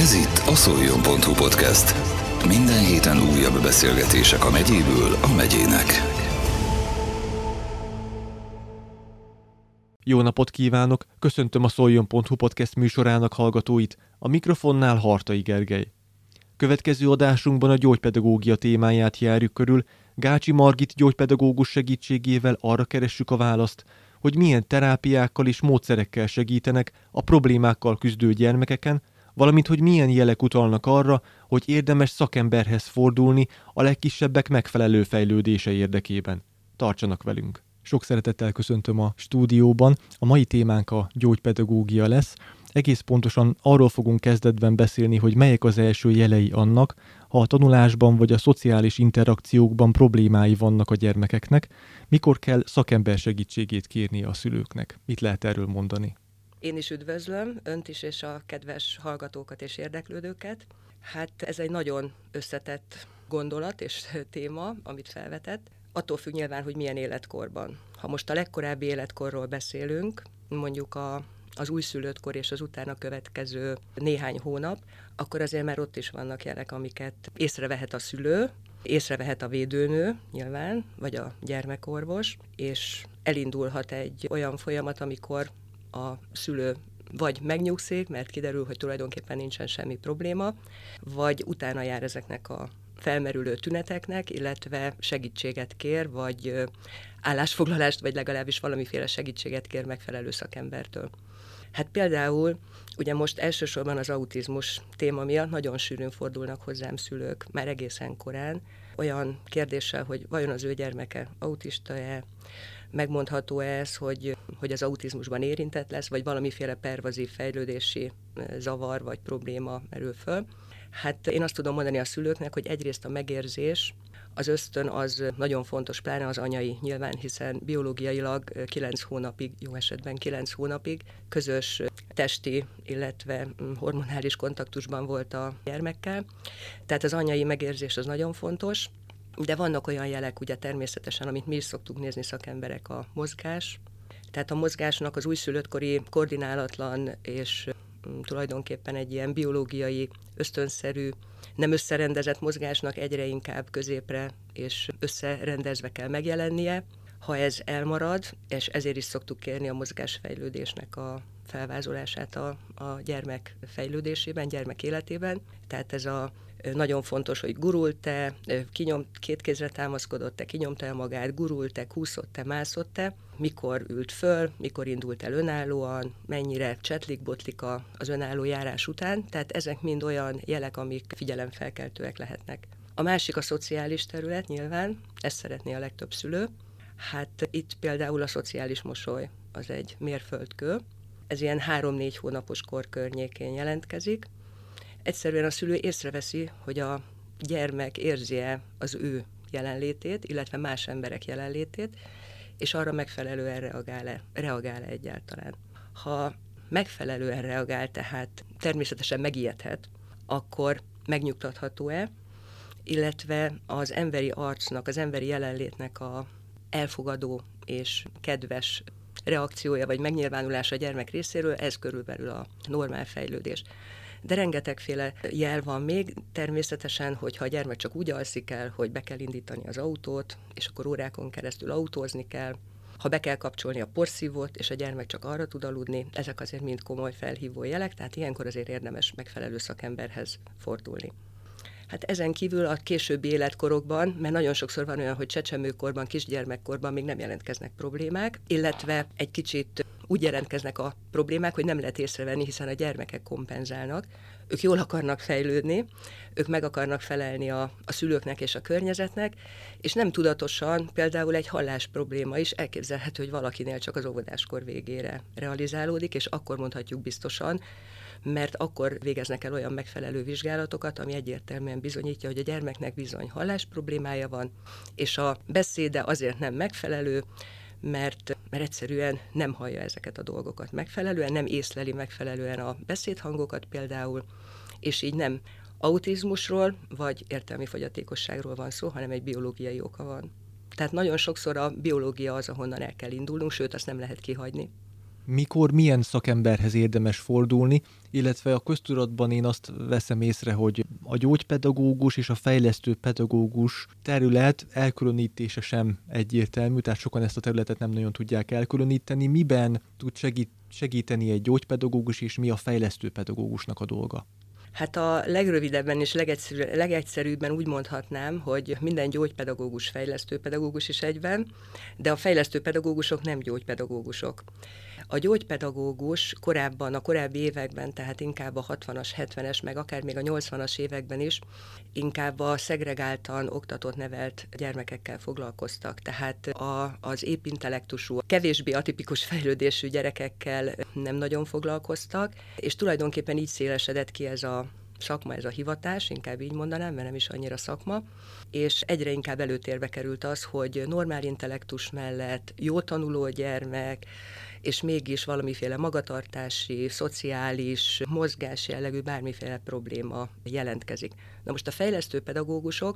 Ez itt a Szoljon.hu podcast. Minden héten újabb beszélgetések a megyéből a megyének. Jó napot kívánok! Köszöntöm a Szoljon.hu podcast műsorának hallgatóit, a mikrofonnál Hartai Gergely. Következő adásunkban a gyógypedagógia témáját járjuk körül, Gácsi Margit gyógypedagógus segítségével arra keressük a választ, hogy milyen terápiákkal és módszerekkel segítenek a problémákkal küzdő gyermekeken, valamint hogy milyen jelek utalnak arra, hogy érdemes szakemberhez fordulni a legkisebbek megfelelő fejlődése érdekében. Tartsanak velünk! Sok szeretettel köszöntöm a stúdióban. A mai témánk a gyógypedagógia lesz. Egész pontosan arról fogunk kezdetben beszélni, hogy melyek az első jelei annak, ha a tanulásban vagy a szociális interakciókban problémái vannak a gyermekeknek, mikor kell szakember segítségét kérni a szülőknek. Mit lehet erről mondani? Én is üdvözlöm Önt is és a kedves hallgatókat és érdeklődőket. Hát ez egy nagyon összetett gondolat és téma, amit felvetett. Attól függ nyilván, hogy milyen életkorban. Ha most a legkorábbi életkorról beszélünk, mondjuk az újszülöttkor és az utána következő néhány hónap, akkor azért már ott is vannak jelek, amiket észrevehet a szülő, észrevehet a védőnő nyilván, vagy a gyermekorvos, és elindulhat egy olyan folyamat, amikor a szülő vagy megnyugszik, mert kiderül, hogy tulajdonképpen nincsen semmi probléma, vagy utána jár ezeknek a felmerülő tüneteknek, illetve segítséget kér, vagy állásfoglalást, vagy legalábbis valamiféle segítséget kér megfelelő szakembertől. Hát például, ugye most elsősorban az autizmus téma miatt nagyon sűrűn fordulnak hozzám szülők, már egészen korán, olyan kérdéssel, hogy vajon az ő gyermeke autista-e, megmondható-e ez, hogy az autizmusban érintett lesz, vagy valamiféle pervazív fejlődési zavar vagy probléma merül föl. Hát én azt tudom mondani a szülőknek, hogy egyrészt a megérzés, az ösztön az nagyon fontos, pláne az anyai nyilván, hiszen biológiailag 9 hónapig, jó esetben 9 hónapig közös testi, illetve hormonális kontaktusban volt a gyermekkel. Tehát az anyai megérzés az nagyon fontos, de vannak olyan jelek, ugye természetesen, amit mi is szoktuk nézni szakemberek, a mozgás. Tehát a mozgásnak az újszülöttkori koordinálatlan és tulajdonképpen egy ilyen biológiai, ösztönszerű, nem összerendezett mozgásnak egyre inkább középre és összerendezve kell megjelennie. Ha ez elmarad, és ezért is szoktuk kérni a mozgásfejlődésnek a felvázolását a gyermek fejlődésében, gyermek életében. Tehát ez a nagyon fontos, hogy gurult-e, két kézre támaszkodott-e, kinyomta-e magát, gurult-e, kúszott-e, mászott-e, mikor ült föl, mikor indult el önállóan, mennyire csetlik-botlik az önálló járás után. Tehát ezek mind olyan jelek, amik figyelemfelkeltőek lehetnek. A másik a szociális terület nyilván, ezt szeretné a legtöbb szülő. Hát itt például a szociális mosoly az egy mérföldkő. Ez ilyen 3-4 hónapos kor környékén jelentkezik. Egyszerűen a szülő észreveszi, hogy a gyermek érzi-e az ő jelenlétét, illetve más emberek jelenlétét, és arra megfelelően reagál-e egyáltalán. Ha megfelelően reagál, tehát természetesen megijedhet, akkor megnyugtatható-e, illetve az emberi arcnak, az emberi jelenlétnek a elfogadó és kedves reakciója vagy megnyilvánulása a gyermek részéről, ez körülbelül a normál fejlődés. De rengetegféle jel van még, természetesen, hogyha a gyermek csak úgy alszik el, hogy be kell indítani az autót, és akkor órákon keresztül autózni kell, ha be kell kapcsolni a porszívót, és a gyermek csak arra tud aludni, ezek azért mind komoly felhívó jelek, tehát ilyenkor azért érdemes megfelelő szakemberhez fordulni. Hát ezen kívül a későbbi életkorokban, mert nagyon sokszor van olyan, hogy csecsemőkorban, kisgyermekkorban még nem jelentkeznek problémák, illetve egy kicsit úgy jelentkeznek a problémák, hogy nem lehet észrevenni, hiszen a gyermekek kompenzálnak. Ők jól akarnak fejlődni, ők meg akarnak felelni a szülőknek és a környezetnek, és nem tudatosan például egy hallás probléma is elképzelhető, hogy valakinél csak az óvodáskor végére realizálódik, és akkor mondhatjuk biztosan, mert akkor végeznek el olyan megfelelő vizsgálatokat, ami egyértelműen bizonyítja, hogy a gyermeknek bizony hallás problémája van, és a beszéde azért nem megfelelő, mert egyszerűen nem hallja ezeket a dolgokat megfelelően, nem észleli megfelelően a beszédhangokat például, és így nem autizmusról vagy értelmi fogyatékosságról van szó, hanem egy biológiai oka van. Tehát nagyon sokszor a biológia az, ahonnan el kell indulnunk, sőt, azt nem lehet kihagyni. mikor, milyen szakemberhez érdemes fordulni, illetve a köztudatban én azt veszem észre, hogy a gyógypedagógus és a fejlesztő pedagógus terület elkülönítése sem egyértelmű, tehát sokan ezt a területet nem nagyon tudják elkülöníteni. Miben tud segíteni egy gyógypedagógus, és mi a fejlesztő pedagógusnak a dolga? Hát a legrövidebben és legegyszerűbben úgy mondhatnám, hogy minden gyógypedagógus fejlesztő pedagógus is egyben, de a fejlesztő pedagógusok nem gyógypedagógusok. A gyógypedagógus korábban, a korábbi években, tehát inkább a 60-as, 70-es, meg akár még a 80-as években is inkább a szegregáltan oktatott, nevelt gyermekekkel foglalkoztak. Tehát az épp intellektusú, kevésbé atipikus fejlődésű gyerekekkel nem nagyon foglalkoztak, és tulajdonképpen így szélesedett ki ez a szakma, ez a hivatás, inkább így mondanám, mert nem is annyira szakma, és egyre inkább előtérbe került az, hogy normál intellektus mellett jó tanuló gyermek, és mégis valamiféle magatartási, szociális, mozgás jellegű bármiféle probléma jelentkezik. Na most a fejlesztő pedagógusok,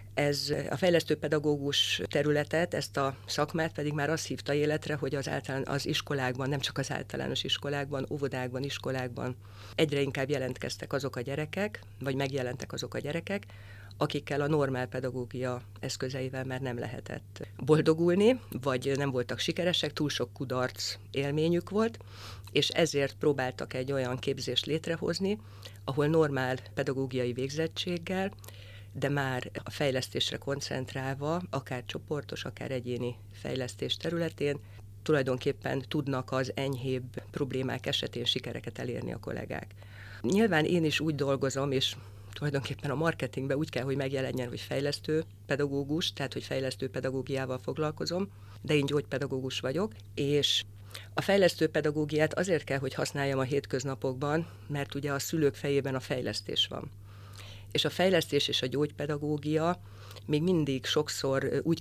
a fejlesztő pedagógus területet, ezt a szakmát pedig már azt hívta életre, hogy az iskolákban, nem csak az általános iskolákban, óvodákban, iskolákban egyre inkább jelentkeztek azok a gyerekek, vagy megjelentek azok a gyerekek, akikkel a normál pedagógia eszközeivel már nem lehetett boldogulni, vagy nem voltak sikeresek, túl sok kudarc élményük volt, és ezért próbáltak egy olyan képzést létrehozni, ahol normál pedagógiai végzettséggel, de már a fejlesztésre koncentrálva, akár csoportos, akár egyéni fejlesztés területén tulajdonképpen tudnak az enyhébb problémák esetén sikereket elérni a kollégák. Nyilván én is úgy dolgozom, és tulajdonképpen a marketingben úgy kell, hogy megjelenjen, hogy fejlesztő pedagógus, tehát hogy fejlesztő pedagógiával foglalkozom, de én gyógypedagógus vagyok, és a fejlesztő pedagógiát azért kell, hogy használjam a hétköznapokban, mert ugye a szülők fejében a fejlesztés van. És a fejlesztés és a gyógypedagógia még mindig sokszor úgy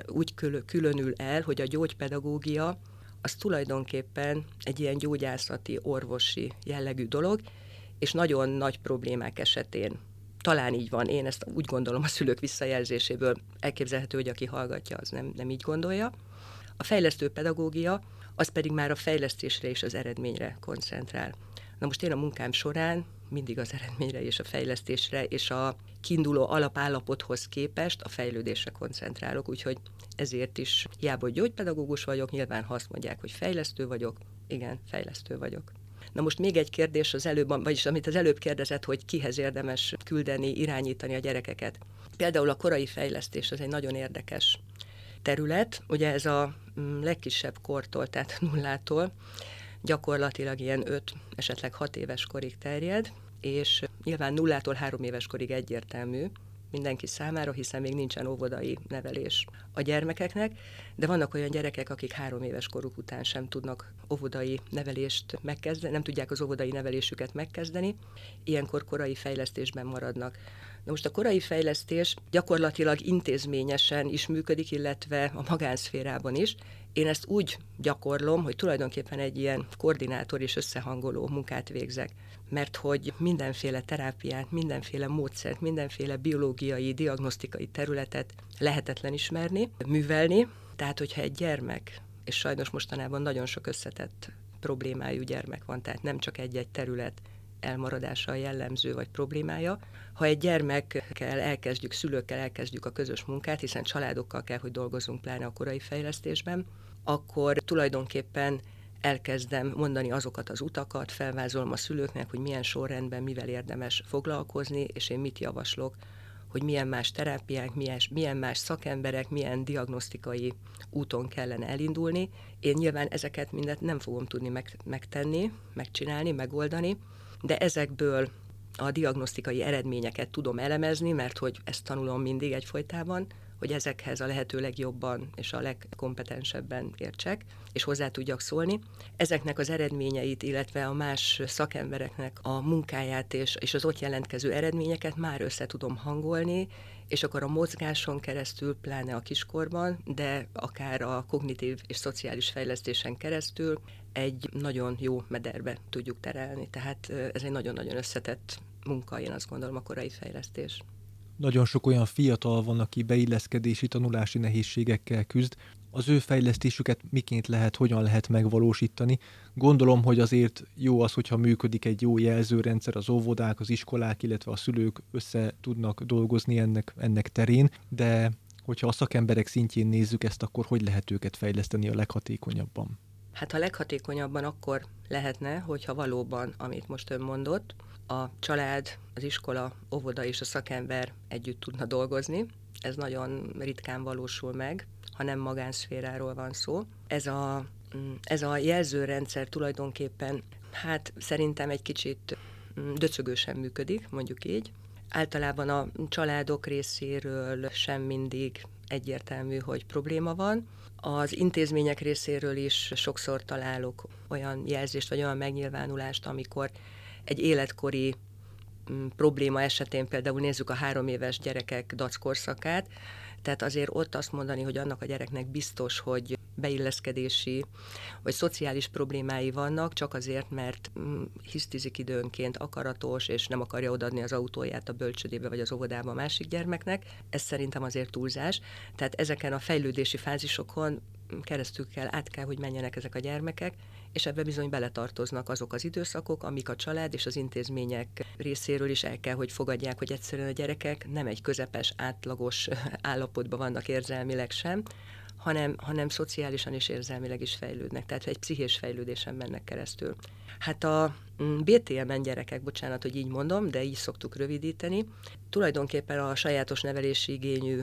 különül el, hogy a gyógypedagógia az tulajdonképpen egy ilyen gyógyászati, orvosi jellegű dolog, és nagyon nagy problémák esetén. Talán így van, én ezt úgy gondolom a szülők visszajelzéséből, elképzelhető, hogy aki hallgatja, az nem így gondolja. A fejlesztő pedagógia, az pedig már a fejlesztésre és az eredményre koncentrál. Na most én a munkám során mindig az eredményre és a fejlesztésre és a kiinduló alapállapothoz képest a fejlődésre koncentrálok, úgyhogy ezért is hiába gyógypedagógus vagyok, nyilván ha azt mondják, hogy fejlesztő vagyok, igen, fejlesztő vagyok. Na most még egy kérdés vagyis amit az előbb kérdezett, hogy kihez érdemes küldeni, irányítani a gyerekeket. Például a korai fejlesztés az egy nagyon érdekes terület, ugye ez a legkisebb kortól, tehát nullától gyakorlatilag ilyen 5, esetleg 6 éves korig terjed, és nyilván 0-tól 3 éves korig egyértelmű mindenki számára, hiszen még nincsen óvodai nevelés a gyermekeknek, de vannak olyan gyerekek, akik 3 éves koruk után sem tudnak óvodai nevelést megkezdeni, nem tudják az óvodai nevelésüket megkezdeni, ilyenkor korai fejlesztésben maradnak. Na most a korai fejlesztés gyakorlatilag intézményesen is működik, illetve a magánszférában is. Én ezt úgy gyakorlom, hogy tulajdonképpen egy ilyen koordinátor és összehangoló munkát végzek, mert hogy mindenféle terápiát, mindenféle módszert, mindenféle biológiai, diagnosztikai területet lehetetlen ismerni, művelni. Tehát, hogyha egy gyermek, és sajnos mostanában nagyon sok összetett problémájú gyermek van, tehát nem csak egy-egy terület elmaradása jellemző vagy problémája. Ha egy gyermekkel szülőkkel elkezdjük a közös munkát, hiszen családokkal kell, hogy dolgozunk pláne a korai fejlesztésben, akkor tulajdonképpen elkezdem mondani azokat az utakat, felvázolom a szülőknek, hogy milyen sorrendben, mivel érdemes foglalkozni, és én mit javaslok, hogy milyen más terápiák, milyen más szakemberek, milyen diagnosztikai úton kellene elindulni. Én nyilván ezeket mindet nem fogom tudni megtenni, megcsinálni, megoldani, de ezekből a diagnosztikai eredményeket tudom elemezni, mert hogy ezt tanulom mindig egyfolytában, hogy ezekhez a lehető legjobban és a legkompetensebben értsek, és hozzá tudjak szólni. Ezeknek az eredményeit, illetve a más szakembereknek a munkáját és az ott jelentkező eredményeket már össze tudom hangolni, és akkor a mozgáson keresztül, pláne a kiskorban, de akár a kognitív és szociális fejlesztésen keresztül egy nagyon jó mederbe tudjuk terelni. Tehát ez egy nagyon-nagyon összetett munka, én azt gondolom, a korai fejlesztés. Nagyon sok olyan fiatal van, aki beilleszkedési, tanulási nehézségekkel küzd. az ő fejlesztésüket miként lehet, hogyan lehet megvalósítani. Gondolom, hogy azért jó az, hogyha működik egy jó jelzőrendszer, az óvodák, az iskolák, illetve a szülők össze tudnak dolgozni ennek terén, de hogyha a szakemberek szintjén nézzük ezt, akkor hogy lehet őket fejleszteni a leghatékonyabban? Hát a leghatékonyabban akkor lehetne, hogyha valóban, amit most ön mondott, a család, az iskola, óvoda és a szakember együtt tudna dolgozni. Ez nagyon ritkán valósul meg, ha nem magánszféráról van szó. Ez a jelzőrendszer tulajdonképpen, hát szerintem egy kicsit döcögősen működik, mondjuk így. Általában a családok részéről sem mindig egyértelmű, hogy probléma van. Az intézmények részéről is sokszor találok olyan jelzést, vagy olyan megnyilvánulást, amikor egy életkori probléma esetén például nézzük a 3 éves gyerekek dackorszakát, tehát azért ott azt mondani, hogy annak a gyereknek biztos, hogy beilleszkedési vagy szociális problémái vannak, csak azért, mert hisztizik időnként, akaratos, és nem akarja odaadni az autóját a bölcsődébe vagy az óvodába a másik gyermeknek. Ez szerintem azért túlzás. Tehát ezeken a fejlődési fázisokon keresztül át kell, hogy menjenek ezek a gyermekek, és ebbe bizony beletartoznak azok az időszakok, amik a család és az intézmények részéről is el kell, hogy fogadják, hogy egyszerűen a gyerekek nem egy közepes, átlagos állapotban vannak érzelmileg sem, hanem szociálisan és érzelmileg is fejlődnek, tehát egy pszichés fejlődésen mennek keresztül. Hát a BTM-en gyerekek, bocsánat, hogy így mondom, de így szoktuk rövidíteni, tulajdonképpen a sajátos nevelési igényű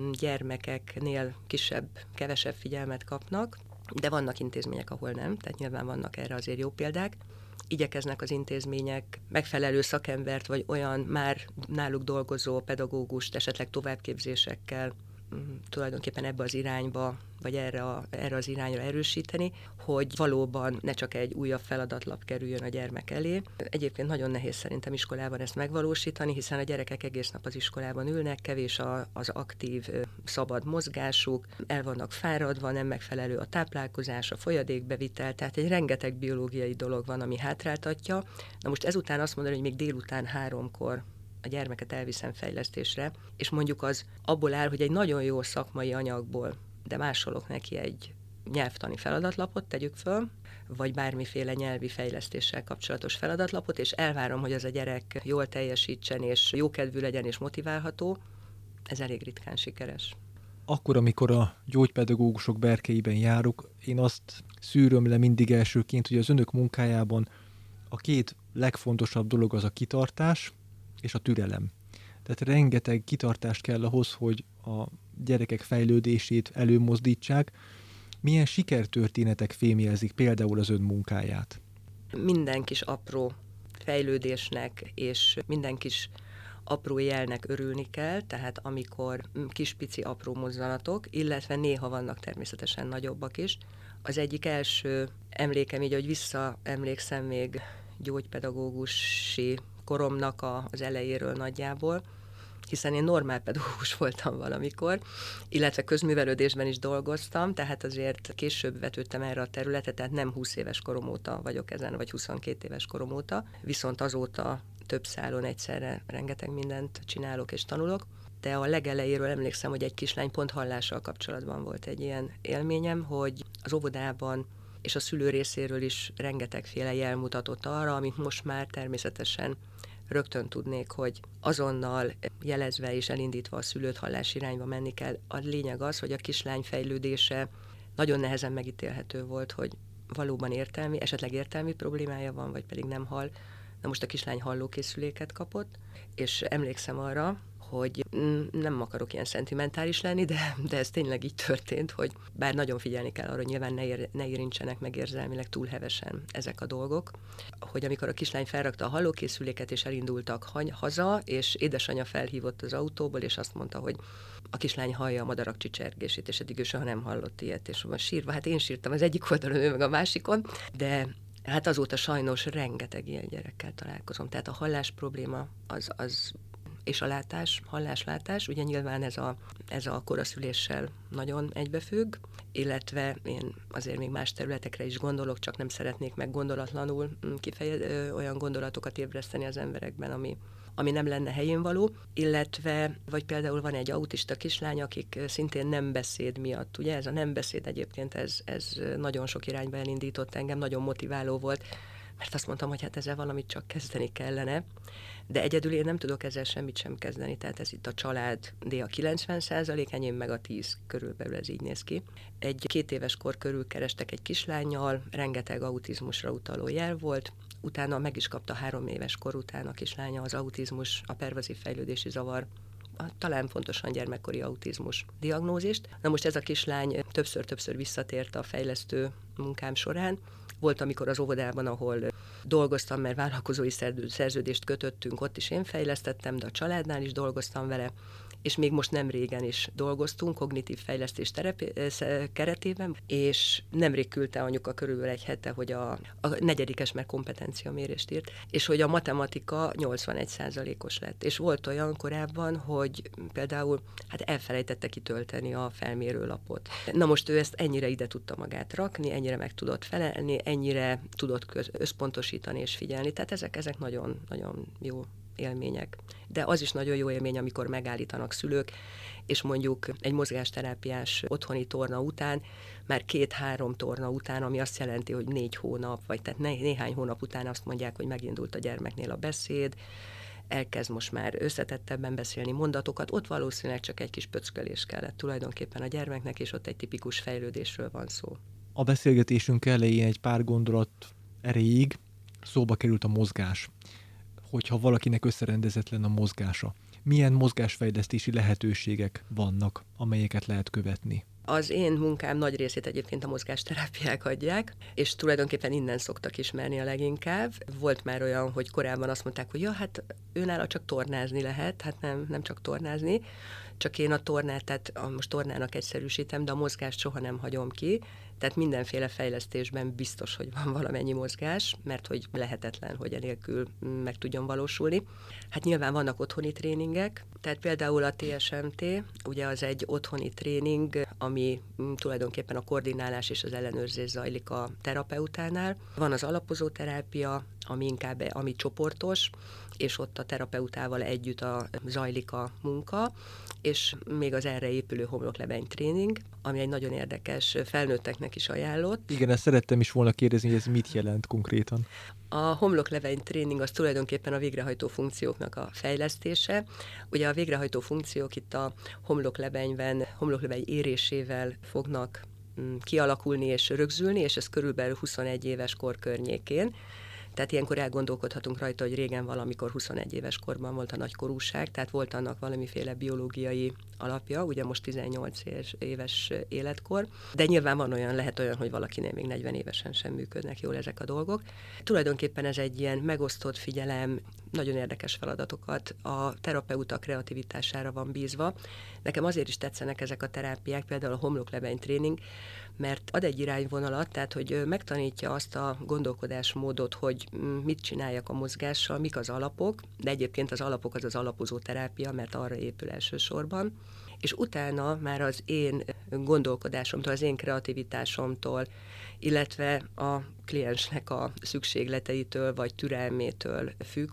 gyermekeknél kevesebb figyelmet kapnak, de vannak intézmények, ahol nem, tehát nyilván vannak erre azért jó példák. Igyekeznek az intézmények megfelelő szakembert, vagy olyan már náluk dolgozó pedagógust esetleg továbbképzésekkel tulajdonképpen ebbe az irányba, vagy erre az irányra erősíteni, hogy valóban ne csak egy újabb feladatlap kerüljön a gyermek elé. Egyébként nagyon nehéz szerintem iskolában ezt megvalósítani, hiszen a gyerekek egész nap az iskolában ülnek, kevés az aktív, szabad mozgásuk, el vannak fáradva, nem megfelelő a táplálkozás, a folyadékbevitel, tehát egy rengeteg biológiai dolog van, ami hátráltatja. Na most ezután azt mondani, hogy még délután 3-kor a gyermeket elviszem fejlesztésre, és mondjuk az abból áll, hogy egy nagyon jó szakmai anyagból, de másolok neki egy nyelvtani feladatlapot, tegyük föl, vagy bármiféle nyelvi fejlesztéssel kapcsolatos feladatlapot, és elvárom, hogy az a gyerek jól teljesítsen, és jókedvű legyen, és motiválható, ez elég ritkán sikeres. Akkor, amikor a gyógypedagógusok berkeiben járok, én azt szűröm le mindig elsőként, hogy az önök munkájában a 2 legfontosabb dolog az a kitartás és a türelem. Tehát rengeteg kitartást kell ahhoz, hogy a gyerekek fejlődését előmozdítsák. Milyen sikertörténetek fémjelzik például az ön munkáját? Minden kis apró fejlődésnek és minden kis apró jelnek örülni kell, tehát amikor kis-pici apró mozzanatok, illetve néha vannak természetesen nagyobbak is. Az egyik első emlékem, így, hogy visszaemlékszem még gyógypedagógusi koromnak az elejéről nagyjából, hiszen én normál pedagógus voltam valamikor, illetve közművelődésben is dolgoztam, tehát azért később vetődtem erre a területet, tehát nem 20 éves korom óta vagyok ezen, vagy 22 éves korom óta, viszont azóta több szálon egyszerre rengeteg mindent csinálok és tanulok, de a legelejéről emlékszem, hogy egy kislány pont hallással kapcsolatban volt egy ilyen élményem, hogy az óvodában és a szülő részéről is rengetegféle jel mutatott arra, amit most már természetesen rögtön tudnék, hogy azonnal jelezve és elindítva a szülőt hallás irányba menni kell. A lényeg az, hogy a kislány fejlődése nagyon nehezen megítélhető volt, hogy valóban esetleg értelmi problémája van, vagy pedig nem hall. Na most a kislány hallókészüléket kapott, és emlékszem arra, hogy nem akarok ilyen szentimentális lenni, de ez tényleg így történt, hogy bár nagyon figyelni kell arra, hogy nyilván ne érintsenek meg érzelmileg túl hevesen ezek a dolgok, hogy amikor a kislány felrakta a hallókészüléket, és elindultak haza, és édesanyja felhívott az autóból, és azt mondta, hogy a kislány hallja a madarak csicsergését, és eddig ő soha nem hallott ilyet, és van sírva. Hát én sírtam az egyik oldalon, ő meg a másikon, de hát azóta sajnos rengeteg ilyen gyerekkel találkozom. Tehát a hallás probléma az és a látás, halláslátás, ugye nyilván ez a koraszüléssel nagyon egybefügg, illetve én azért még más területekre is gondolok, csak nem szeretnék meg gondolatlanul olyan gondolatokat ébreszteni az emberekben, ami nem lenne helyén való, illetve, vagy például van egy autista kislány, akik szintén nem beszéd miatt, ugye ez a nem beszéd egyébként, ez nagyon sok irányba elindított engem, nagyon motiváló volt, mert azt mondtam, hogy hát ezzel valamit csak kezdeni kellene, de egyedül én nem tudok ezzel semmit sem kezdeni, tehát ez itt a család a 90%, enyém meg a 10 körülbelül, ez így néz ki. Egy 2 éves kor körül kerestek egy kislánnyal, rengeteg autizmusra utaló jel volt, utána meg is kapta 3 éves kor után a kislánya az autizmus, a pervazív fejlődési zavar, talán pontosan gyermekkori autizmus diagnózist. Na most ez a kislány többször visszatért a fejlesztő munkám során. Volt, amikor az óvodában, ahol dolgoztam, mert vállalkozói szerződést kötöttünk, ott is én fejlesztettem, de a családnál is dolgoztam vele, és még most nem régen is dolgoztunk kognitív fejlesztés keretében, és nemrég küldte anyuka körülbelül egy hete, hogy a 4. mert kompetenciamérést írt, és hogy a matematika 81%-os lett. És volt olyan korábban, hogy például elfelejtette kitölteni a felmérőlapot. Na most ő ezt ennyire ide tudta magát rakni, ennyire meg tudott felelni, ennyire tudott összpontosítani és figyelni. Tehát ezek nagyon, nagyon jó élmények. De az is nagyon jó élmény, amikor megállítanak szülők, és mondjuk egy mozgásterápiás otthoni torna után, már 2-3 torna után, ami azt jelenti, hogy 4 hónap, vagy tehát néhány hónap után azt mondják, hogy megindult a gyermeknél a beszéd, elkezd most már összetettebben beszélni mondatokat, ott valószínűleg csak egy kis pöckölés kellett tulajdonképpen a gyermeknek, és ott egy tipikus fejlődésről van szó. A beszélgetésünk elején egy pár gondolat erejéig szóba került a mozgás. Hogyha valakinek összerendezetlen a mozgása, milyen mozgásfejlesztési lehetőségek vannak, amelyeket lehet követni? Az én munkám nagy részét egyébként a mozgásterápiák adják, és tulajdonképpen innen szoktak ismerni a leginkább. Volt már olyan, hogy korábban azt mondták, hogy ja, hát őnála csak tornázni lehet, hát nem csak tornázni, csak én a tornát, tehát most tornának egyszerűsítem, de a mozgást soha nem hagyom ki, tehát mindenféle fejlesztésben biztos, hogy van valamennyi mozgás, mert hogy lehetetlen, hogy enélkül meg tudjon valósulni. Hát nyilván vannak otthoni tréningek, tehát például a TSMT, ugye az egy otthoni tréning, ami tulajdonképpen a koordinálás és az ellenőrzés zajlik a terapeutánál. Van az alapozó terápia, ami csoportos, és ott a terapeutával együtt zajlik a munka, és még az erre épülő homloklebeny tréning, ami egy nagyon érdekes, felnőtteknek is ajánlott. Igen, ezt szerettem is volna kérdezni, hogy ez mit jelent konkrétan. A homloklebeny tréning az tulajdonképpen a végrehajtó funkcióknak a fejlesztése. Ugye a végrehajtó funkciók itt a homloklebeny érésével fognak kialakulni és rögzülni, és ez körülbelül 21 éves kor környékén. Tehát ilyenkor elgondolkodhatunk rajta, hogy régen valamikor 21 éves korban volt a nagykorúság, tehát volt annak valamiféle biológiai alapja, ugye most 18 éves életkor, de nyilván lehet olyan, hogy valakinél még 40 évesen sem működnek jól ezek a dolgok. Tulajdonképpen ez egy ilyen megosztott figyelem, nagyon érdekes feladatokat a terapeuta kreativitására van bízva. Nekem azért is tetszenek ezek a terápiák, például a homloklebeny tréning, mert ad egy irányvonalat, tehát hogy megtanítja azt a gondolkodásmódot, hogy mit csináljak a mozgással, mik az alapok, de egyébként az alapok az alapozó terápia, mert arra épül elsősorban, és utána már az én gondolkodásomtól, az én kreativitásomtól, illetve a kliensnek a szükségleteitől vagy türelmétől függ,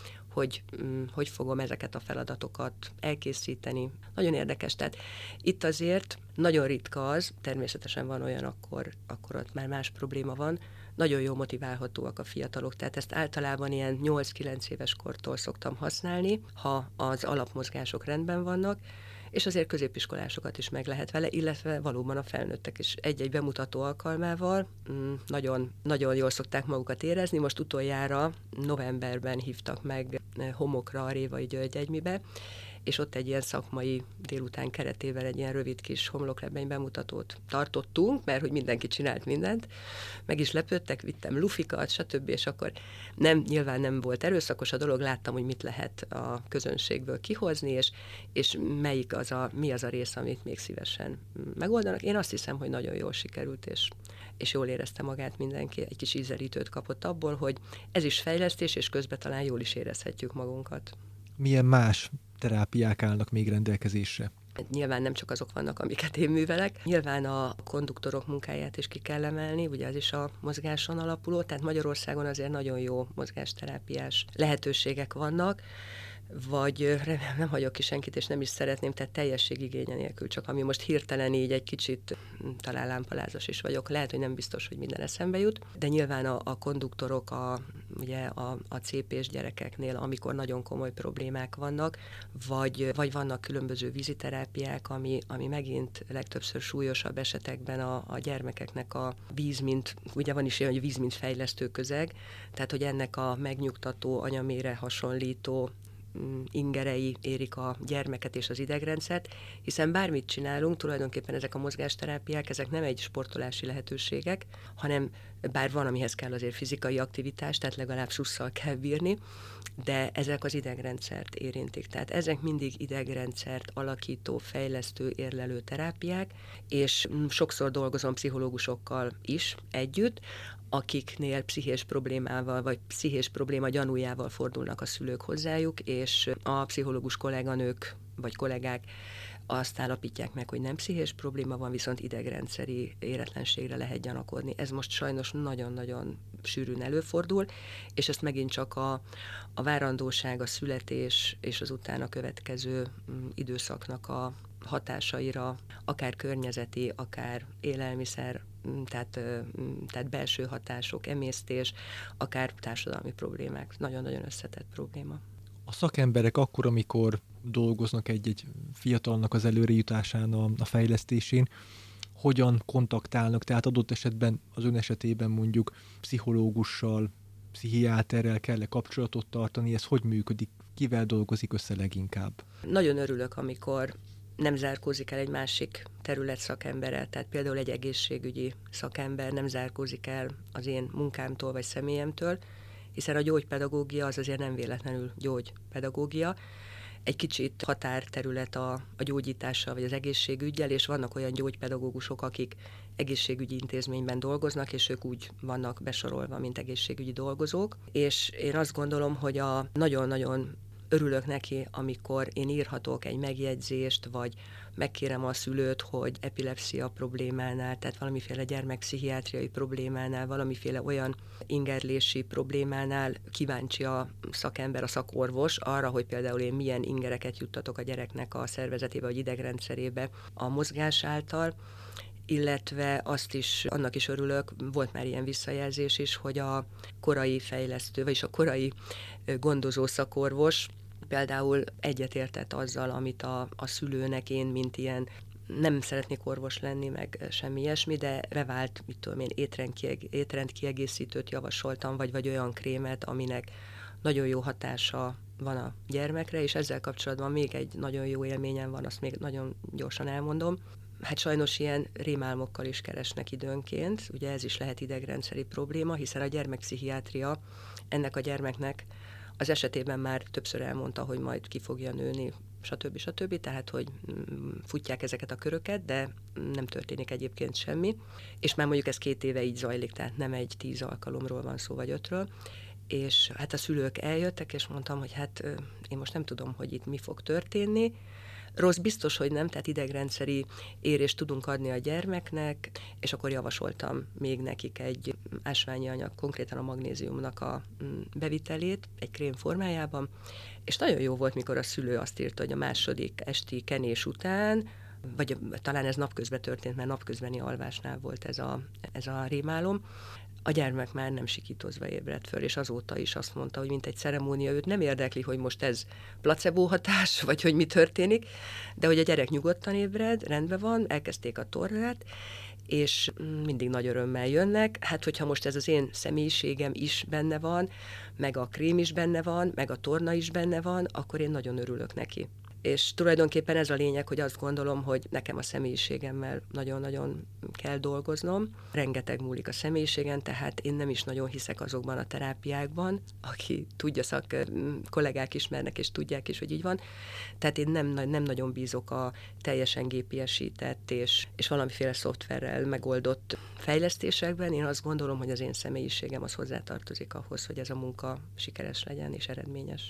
hogy fogom ezeket a feladatokat elkészíteni. Nagyon érdekes, tehát itt azért nagyon ritka az, természetesen van olyan, akkor ott már más probléma van, nagyon jól motiválhatóak a fiatalok, tehát ezt általában ilyen 8-9 éves kortól szoktam használni, ha az alapmozgások rendben vannak, és azért középiskolásokat is meg lehet vele, illetve valóban a felnőttek is egy-egy bemutató alkalmával nagyon, nagyon jól szokták magukat érezni. Most utoljára novemberben hívtak meg Homokra a Révai György Egymibe, és ott egy ilyen szakmai délután keretében egy ilyen rövid kis homloklebeny bemutatót tartottunk, mert hogy mindenki csinált mindent, meg is lepődtek, vittem lufikat, stb., és akkor nyilván nem volt erőszakos a dolog, láttam, hogy mit lehet a közönségből kihozni, és mi az a rész, amit még szívesen megoldanak. Én azt hiszem, hogy nagyon jól sikerült, és jól érezte magát mindenki, egy kis ízelítőt kapott abból, hogy ez is fejlesztés, és közben talán jól is érezhetjük magunkat. Milyen más terápiák állnak még rendelkezésre? Nyilván nem csak azok vannak, amiket én művelek. Nyilván a konduktorok munkáját is ki kell emelni, ugye az is a mozgáson alapuló, tehát Magyarországon azért nagyon jó mozgásterápiás lehetőségek vannak, vagy remélem nem hagyok ki senkit, és nem is szeretném, tehát teljességigénye nélkül, csak ami most hirtelen így egy kicsit, talán lámpalázas is vagyok, lehet, hogy nem biztos, hogy minden eszembe jut, de nyilván a konduktorok, ugye a CP-s gyerekeknél, amikor nagyon komoly problémák vannak, vagy vannak különböző víziterápiák, ami megint legtöbbször súlyosabb esetekben a gyermekeknek a víz, mint, ugye van is ilyen, hogy víz, mint fejlesztő közeg, tehát hogy ennek a megnyugtató, anyamére hasonlító ingerei érik a gyermeket és az idegrendszert, hiszen bármit csinálunk, tulajdonképpen ezek a mozgásterápiák, ezek nem egy sportolási lehetőségek, hanem bár van, amihez kell azért fizikai aktivitás, tehát legalább susszal kell bírni, de ezek az idegrendszert érintik. Tehát ezek mindig idegrendszert alakító, fejlesztő, érlelő terápiák, és sokszor dolgozom pszichológusokkal is együtt, akiknél pszichés problémával, vagy pszichés probléma gyanújával fordulnak a szülők hozzájuk, és a pszichológus kolléganők, vagy kollégák azt állapítják meg, hogy nem pszichés probléma van, viszont idegrendszeri éretlenségre lehet gyanakodni. Ez most sajnos nagyon-nagyon sűrűn előfordul, és ezt megint csak a várandóság, a születés és az utána következő időszaknak a hatásaira, akár környezeti, akár élelmiszer, tehát belső hatások, emésztés, akár társadalmi problémák. Nagyon-nagyon összetett probléma. A szakemberek akkor, amikor dolgoznak egy fiatalnak az előrejutásán, a fejlesztésén, hogyan kontaktálnak, tehát adott esetben az ön esetében mondjuk pszichológussal, pszichiáterrel kell kapcsolatot tartani, ez hogy működik, kivel dolgozik össze leginkább? Nagyon örülök, amikor nem zárkózik el egy másik terület szakembere, tehát például egy egészségügyi szakember nem zárkózik el az én munkámtól vagy személyemtől, hiszen a gyógypedagógia az azért nem véletlenül gyógypedagógia, egy kicsit határterület a gyógyítással vagy az egészségüggyel, és vannak olyan gyógypedagógusok, akik egészségügyi intézményben dolgoznak, és ők úgy vannak besorolva, mint egészségügyi dolgozók. És én azt gondolom, hogy nagyon-nagyon örülök neki, amikor én írhatok egy megjegyzést, vagy megkérem a szülőt, hogy epilepszia problémánál, tehát valamiféle gyermekpszichiátriai problémánál, valamiféle olyan ingerlési problémánál kíváncsi a szakember, a szakorvos arra, hogy például én milyen ingereket juttatok a gyereknek a szervezetébe vagy idegrendszerébe a mozgás által, illetve annak is örülök, volt már ilyen visszajelzés is, hogy a korai fejlesztő, vagyis a korai gondozó szakorvos például egyetértett azzal, amit a szülőnek én, mint ilyen, nem szeretnék orvos lenni, meg semmi ilyesmi, de bevált, mit tudom én, étrendkiegészítőt javasoltam, vagy olyan krémet, aminek nagyon jó hatása van a gyermekre, és ezzel kapcsolatban még egy nagyon jó élményem van, azt még nagyon gyorsan elmondom. Hát sajnos ilyen rémálmokkal is keresnek időnként, ugye ez is lehet idegrendszeri probléma, hiszen a gyermekpszichiátria ennek a gyermeknek az esetében már többször elmondta, hogy majd ki fogja nőni, stb. Tehát, hogy futják ezeket a köröket, de nem történik egyébként semmi. És már mondjuk ez 2 éve így zajlik, tehát nem egy 10 alkalomról van szó, vagy 5-ről. És hát a szülők eljöttek, és mondtam, hogy hát én most nem tudom, hogy itt mi fog történni. Rossz biztos, hogy nem, tehát idegrendszeri érést tudunk adni a gyermeknek, és akkor javasoltam még nekik egy ásványi anyag, konkrétan a magnéziumnak a bevitelét egy krém formájában, és nagyon jó volt, mikor a szülő azt írta, hogy a második esti kenés után, vagy talán ez napközben történt, mert napközbeni alvásnál volt ez a rémálom, a gyermek már nem sikítozva ébredt föl, és azóta is azt mondta, hogy mint egy ceremónia, őt nem érdekli, hogy most ez placebo hatás, vagy hogy mi történik, de hogy a gyerek nyugodtan ébred, rendben van, elkezdték a tornát, és mindig nagy örömmel jönnek. Hát, hogyha most ez az én személyiségem is benne van, meg a krém is benne van, meg a torna is benne van, akkor én nagyon örülök neki. És tulajdonképpen ez a lényeg, hogy azt gondolom, hogy nekem a személyiségemmel nagyon-nagyon kell dolgoznom. Rengeteg múlik a személyiségen, tehát én nem is nagyon hiszek azokban a terápiákban, aki tudja, kollégák ismernek és tudják is, hogy így van. Tehát én nem nagyon bízok a teljesen gépiesített és valamiféle szoftverrel megoldott fejlesztésekben. Én azt gondolom, hogy az én személyiségem az hozzátartozik ahhoz, hogy ez a munka sikeres legyen és eredményes.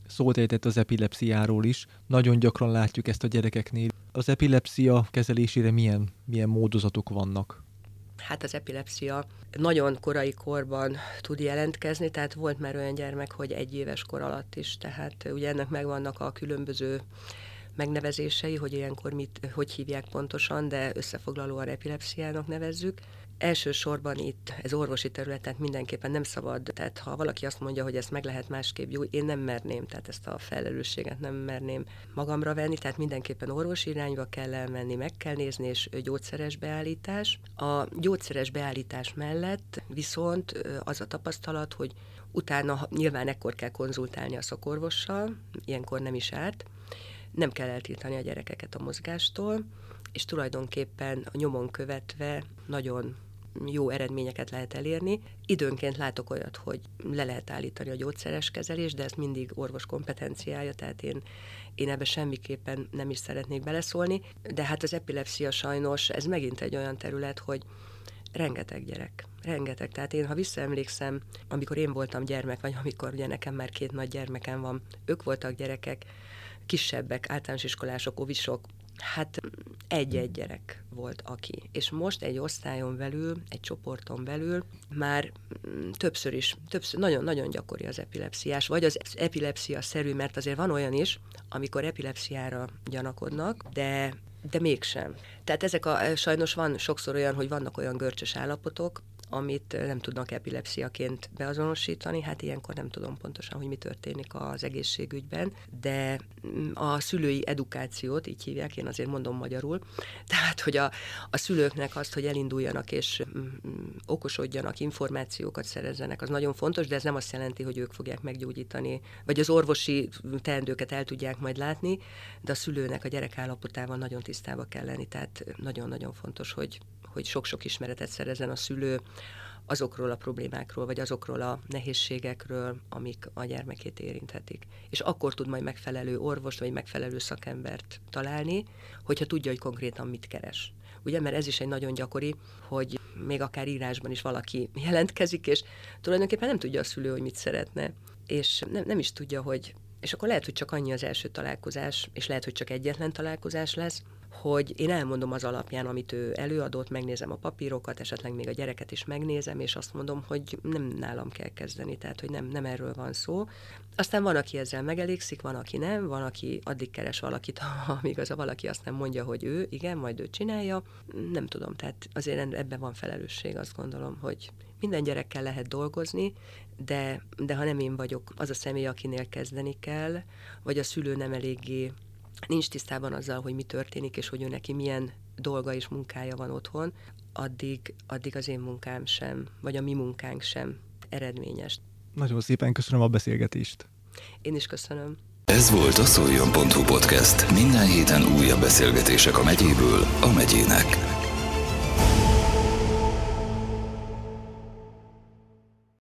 Szólt ejtett az epilepsziáról is. Nagyon gyakran látjuk ezt a gyerekeknél. Az epilepszia kezelésére milyen módozatok vannak? Hát az epilepszia nagyon korai korban tud jelentkezni, tehát volt már olyan gyermek, hogy 1 éves kor alatt is, tehát ugye ennek megvannak a különböző megnevezései, hogy ilyenkor hogy hívják pontosan, de összefoglalóan epilepsziának nevezzük. Elsősorban itt ez orvosi terület, tehát mindenképpen nem szabad, tehát ha valaki azt mondja, hogy ezt meg lehet másképp jó, én nem merném, tehát ezt a felelősséget nem merném magamra venni, tehát mindenképpen orvosi irányba kell elmenni, meg kell nézni, és gyógyszeres beállítás. A gyógyszeres beállítás mellett viszont az a tapasztalat, hogy utána nyilván ekkor kell konzultálni a szakorvossal, ilyenkor nem is árt, nem kell eltiltani a gyerekeket a mozgástól, és tulajdonképpen a nyomon követve nagyon jó eredményeket lehet elérni. Időnként látok olyat, hogy le lehet állítani a gyógyszeres kezelést, de ez mindig orvos kompetenciája, tehát én ebbe semmiképpen nem is szeretnék beleszólni, de hát az epilepszia sajnos, ez megint egy olyan terület, hogy rengeteg gyerek. Tehát én, ha visszaemlékszem, amikor én voltam gyermek, vagy amikor ugye nekem már 2 nagy gyermekem van, ők voltak gyerekek, kisebbek, általános iskolások, ovisok, hát egy gyerek volt aki. És most egy osztályon belül, egy csoporton belül már többször nagyon-nagyon gyakori az epilepsziás, vagy az epilepszia-szerű, mert azért van olyan is, amikor epilepsziára gyanakodnak, de mégsem. Tehát sajnos van sokszor olyan, hogy vannak olyan görcsös állapotok, amit nem tudnak epilepsziaként beazonosítani, hát ilyenkor nem tudom pontosan, hogy mi történik az egészségügyben, de a szülői edukációt, így hívják, én azért mondom magyarul, tehát, hogy a szülőknek azt, hogy elinduljanak és okosodjanak, információkat szerezzenek, az nagyon fontos, de ez nem azt jelenti, hogy ők fogják meggyógyítani, vagy az orvosi teendőket el tudják majd látni, de a szülőnek a gyerek állapotával nagyon tisztába kell lenni, tehát nagyon-nagyon fontos, hogy sok-sok ismeretet szerezzen a szülő azokról a problémákról, vagy azokról a nehézségekről, amik a gyermekét érinthetik. És akkor tud majd megfelelő orvost, vagy megfelelő szakembert találni, hogyha tudja, hogy konkrétan mit keres. Ugye, mert ez is egy nagyon gyakori, hogy még akár írásban is valaki jelentkezik, és tulajdonképpen nem tudja a szülő, hogy mit szeretne, és nem is tudja, hogy... És akkor lehet, hogy csak annyi az első találkozás, és lehet, hogy csak egyetlen találkozás lesz, hogy én elmondom az alapján, amit ő előadott, megnézem a papírokat, esetleg még a gyereket is megnézem, és azt mondom, hogy nem nálam kell kezdeni, tehát hogy nem erről van szó. Aztán van, aki ezzel megelégszik, van, aki nem, van, aki addig keres valakit, amíg az a valaki azt nem mondja, hogy ő, igen, majd ő csinálja. Nem tudom, tehát azért ebben van felelősség, azt gondolom, hogy minden gyerekkel lehet dolgozni, de ha nem én vagyok az a személy, akinél kezdeni kell, vagy a szülő nem eléggé nincs tisztában azzal, hogy mi történik, és hogy ő neki milyen dolga és munkája van otthon, addig az én munkám sem, vagy a mi munkánk sem eredményes. Nagyon szépen köszönöm a beszélgetést. Én is köszönöm. Ez volt a Szóljon.hu podcast. Minden héten újabb beszélgetések a megyéből a megyének.